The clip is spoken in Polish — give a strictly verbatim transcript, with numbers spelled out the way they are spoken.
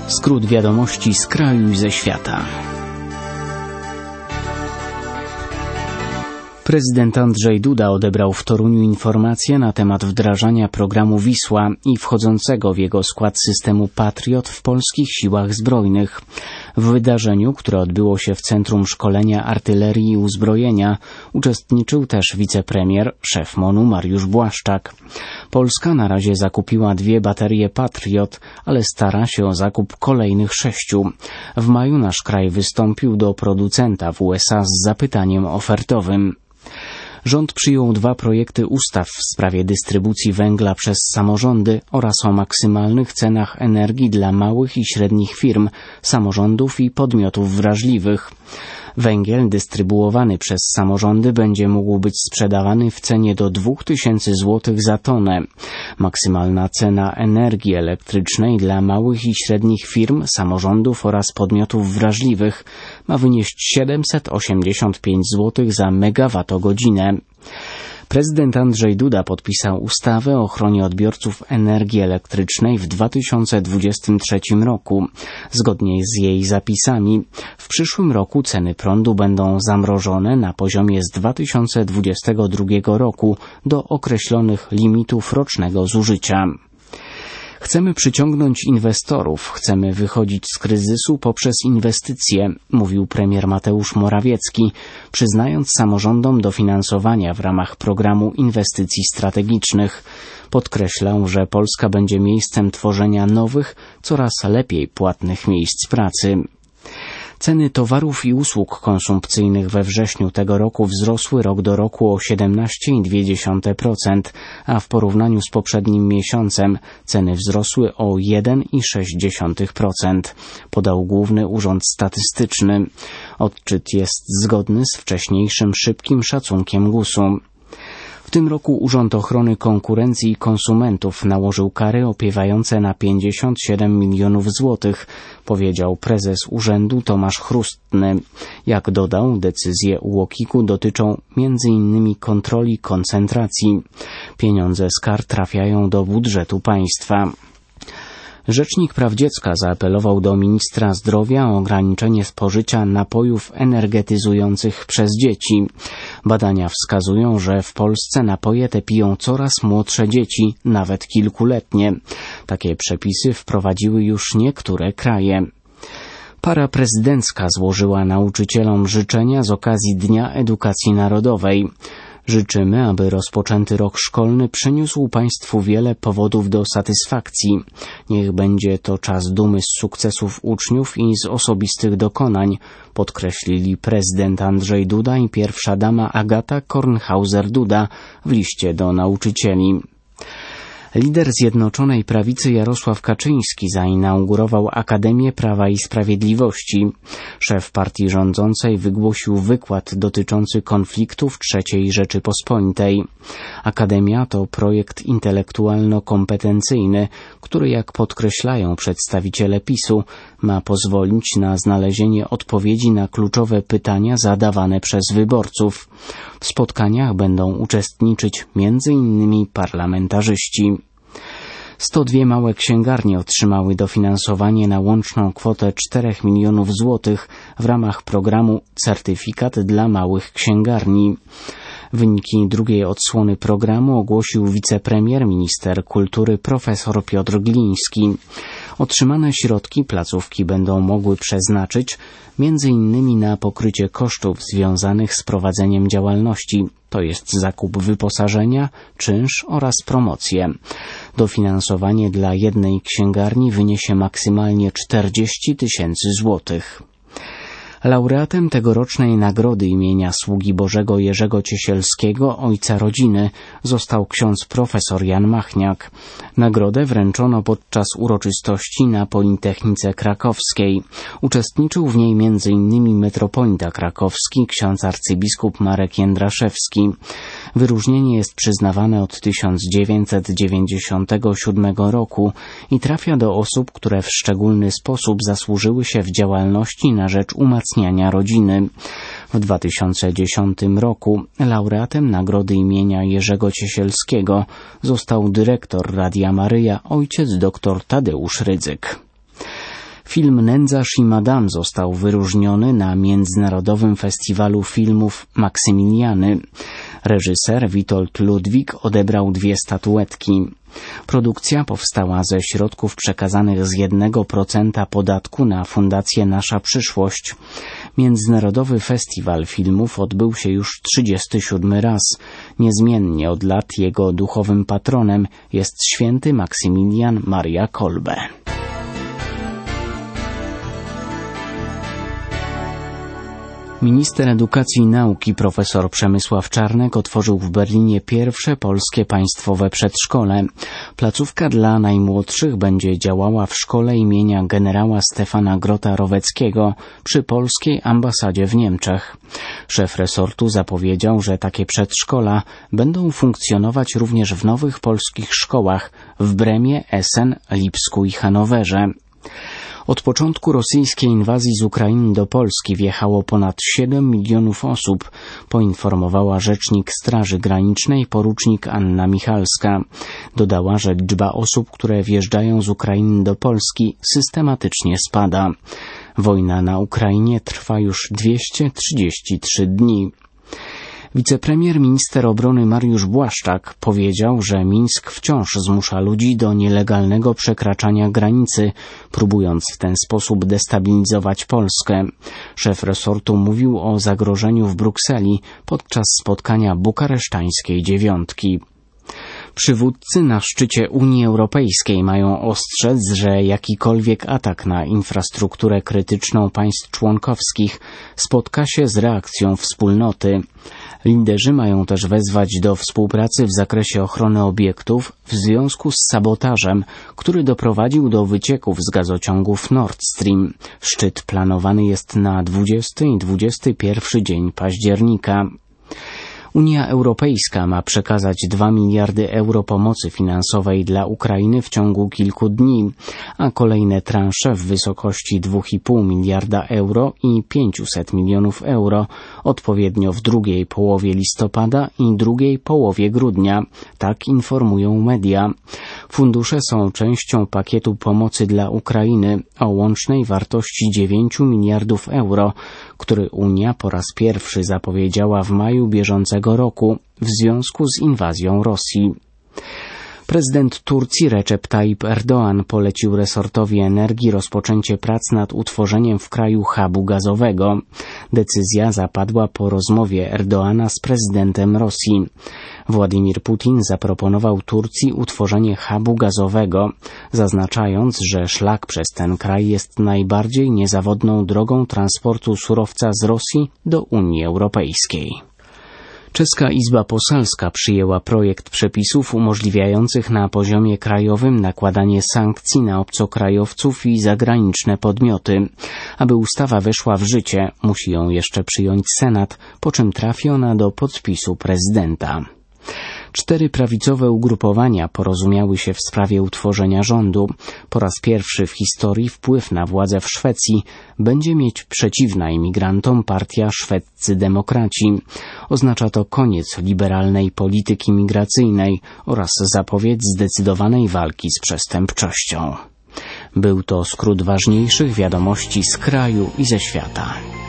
Skrót wiadomości z kraju i ze świata. Prezydent Andrzej Duda odebrał w Toruniu informacje na temat wdrażania programu Wisła i wchodzącego w jego skład systemu Patriot w polskich siłach zbrojnych. W wydarzeniu, które odbyło się w Centrum Szkolenia Artylerii i Uzbrojenia, uczestniczył też wicepremier, szef MON-u Mariusz Błaszczak. Polska na razie zakupiła dwie baterie Patriot, ale stara się o zakup kolejnych sześciu. W maju nasz kraj wystąpił do producenta w U S A z zapytaniem ofertowym. Rząd przyjął dwa projekty ustaw w sprawie dystrybucji węgla przez samorządy oraz o maksymalnych cenach energii dla małych i średnich firm, samorządów i podmiotów wrażliwych. Węgiel dystrybuowany przez samorządy będzie mógł być sprzedawany w cenie do dwóch tysięcy złotych za tonę. Maksymalna cena energii elektrycznej dla małych i średnich firm, samorządów oraz podmiotów wrażliwych ma wynieść siedemset osiemdziesiąt pięć złotych za megawattogodzinę. Prezydent Andrzej Duda podpisał ustawę o ochronie odbiorców energii elektrycznej w dwa tysiące dwudziestym trzecim roku. Zgodnie z jej zapisami, w przyszłym roku ceny prądu będą zamrożone na poziomie z dwa tysiące dwudziestego drugiego roku do określonych limitów rocznego zużycia. Chcemy przyciągnąć inwestorów, chcemy wychodzić z kryzysu poprzez inwestycje, mówił premier Mateusz Morawiecki, przyznając samorządom dofinansowania w ramach programu inwestycji strategicznych. Podkreślał, że Polska będzie miejscem tworzenia nowych, coraz lepiej płatnych miejsc pracy. Ceny towarów i usług konsumpcyjnych we wrześniu tego roku wzrosły rok do roku o siedemnaście przecinek dwa procent, a w porównaniu z poprzednim miesiącem ceny wzrosły o jeden przecinek sześć procent, podał Główny Urząd Statystyczny. Odczyt jest zgodny z wcześniejszym szybkim szacunkiem gusu. W tym roku Urząd Ochrony Konkurencji i Konsumentów nałożył kary opiewające na pięćdziesiąt siedem milionów złotych, powiedział prezes urzędu Tomasz Chrustny. Jak dodał, decyzje U O K I K-u dotyczą między innymi kontroli koncentracji. Pieniądze z kar trafiają do budżetu państwa. Rzecznik Praw Dziecka zaapelował do ministra zdrowia o ograniczenie spożycia napojów energetyzujących przez dzieci. Badania wskazują, że w Polsce napoje te piją coraz młodsze dzieci, nawet kilkuletnie. Takie przepisy wprowadziły już niektóre kraje. Para prezydencka złożyła nauczycielom życzenia z okazji Dnia Edukacji Narodowej. Życzymy, aby rozpoczęty rok szkolny przyniósł Państwu wiele powodów do satysfakcji. Niech będzie to czas dumy z sukcesów uczniów i z osobistych dokonań, podkreślili prezydent Andrzej Duda i pierwsza dama Agata Kornhauser-Duda w liście do nauczycieli. Lider Zjednoczonej Prawicy Jarosław Kaczyński zainaugurował Akademię Prawa i Sprawiedliwości. Szef partii rządzącej wygłosił wykład dotyczący konfliktów trzeciej Rzeczypospolitej. Akademia to projekt intelektualno-kompetencyjny, który, jak podkreślają przedstawiciele PiSu, ma pozwolić na znalezienie odpowiedzi na kluczowe pytania zadawane przez wyborców. W spotkaniach będą uczestniczyć między innymi parlamentarzyści. sto dwie małe księgarnie otrzymały dofinansowanie na łączną kwotę czterech milionów złotych w ramach programu Certyfikat dla małych księgarni. Wyniki drugiej odsłony programu ogłosił wicepremier, minister kultury profesor Piotr Gliński. Otrzymane środki placówki będą mogły przeznaczyć między innymi na pokrycie kosztów związanych z prowadzeniem działalności, to jest zakup wyposażenia, czynsz oraz promocję. Dofinansowanie dla jednej księgarni wyniesie maksymalnie czterdzieści tysięcy złotych. Laureatem tegorocznej nagrody imienia Sługi Bożego Jerzego Ciesielskiego, ojca rodziny, został ksiądz profesor Jan Machniak. Nagrodę wręczono podczas uroczystości na Politechnice Krakowskiej. Uczestniczył w niej między innymi metropolita krakowski, ksiądz arcybiskup Marek Jędraszewski. Wyróżnienie jest przyznawane od tysiąc dziewięćset dziewięćdziesiątego siódmego roku i trafia do osób, które w szczególny sposób zasłużyły się w działalności na rzecz umacniania rodziny. W dwa tysiące dziesiątym roku laureatem nagrody imienia Jerzego Ciesielskiego został dyrektor Radia Maryja ojciec dr Tadeusz Rydzyk. Film Nędza i Madame został wyróżniony na Międzynarodowym Festiwalu Filmów Maksymiliany. Reżyser Witold Ludwik odebrał dwie statuetki. Produkcja powstała ze środków przekazanych z jednego procenta podatku na Fundację Nasza Przyszłość. Międzynarodowy Festiwal Filmów odbył się już trzydziesty siódmy raz. Niezmiennie od lat jego duchowym patronem jest święty Maksymilian Maria Kolbe. Minister Edukacji i Nauki profesor Przemysław Czarnek otworzył w Berlinie pierwsze polskie państwowe przedszkole. Placówka dla najmłodszych będzie działała w szkole imienia generała Stefana Grota-Roweckiego przy polskiej ambasadzie w Niemczech. Szef resortu zapowiedział, że takie przedszkola będą funkcjonować również w nowych polskich szkołach w Bremie, Essen, Lipsku i Hanowerze. Od początku rosyjskiej inwazji z Ukrainy do Polski wjechało ponad siedem milionów osób, poinformowała rzecznik Straży Granicznej porucznik Anna Michalska. Dodała, że liczba osób, które wjeżdżają z Ukrainy do Polski, systematycznie spada. Wojna na Ukrainie trwa już dwieście trzydzieści trzy dni. Wicepremier minister obrony Mariusz Błaszczak powiedział, że Mińsk wciąż zmusza ludzi do nielegalnego przekraczania granicy, próbując w ten sposób destabilizować Polskę. Szef resortu mówił o zagrożeniu w Brukseli podczas spotkania bukaresztańskiej dziewiątki. Przywódcy na szczycie Unii Europejskiej mają ostrzec, że jakikolwiek atak na infrastrukturę krytyczną państw członkowskich spotka się z reakcją wspólnoty. Liderzy mają też wezwać do współpracy w zakresie ochrony obiektów w związku z sabotażem, który doprowadził do wycieków z gazociągów Nord Stream. Szczyt planowany jest na dwudziesty i dwudziesty pierwszy dzień października. Unia Europejska ma przekazać dwa miliardy euro pomocy finansowej dla Ukrainy w ciągu kilku dni, a kolejne transze w wysokości dwa i pół miliarda euro i pięćset milionów euro, odpowiednio w drugiej połowie listopada i drugiej połowie grudnia, tak informują media. Fundusze są częścią pakietu pomocy dla Ukrainy o łącznej wartości dziewięć miliardów euro, który Unia po raz pierwszy zapowiedziała w maju bieżącego roku w związku z inwazją Rosji. Prezydent Turcji Recep Tayyip Erdoğan polecił resortowi energii rozpoczęcie prac nad utworzeniem w kraju hubu gazowego. Decyzja zapadła po rozmowie Erdoğana z prezydentem Rosji. Władimir Putin zaproponował Turcji utworzenie hubu gazowego, zaznaczając, że szlak przez ten kraj jest najbardziej niezawodną drogą transportu surowca z Rosji do Unii Europejskiej. Czeska Izba Poselska przyjęła projekt przepisów umożliwiających na poziomie krajowym nakładanie sankcji na obcokrajowców i zagraniczne podmioty. Aby ustawa weszła w życie, musi ją jeszcze przyjąć Senat, po czym trafi ona do podpisu prezydenta. Cztery prawicowe ugrupowania porozumiały się w sprawie utworzenia rządu. Po raz pierwszy w historii wpływ na władzę w Szwecji będzie mieć przeciwna imigrantom partia Szwedzcy Demokraci. Oznacza to koniec liberalnej polityki migracyjnej oraz zapowiedź zdecydowanej walki z przestępczością. Był to skrót ważniejszych wiadomości z kraju i ze świata.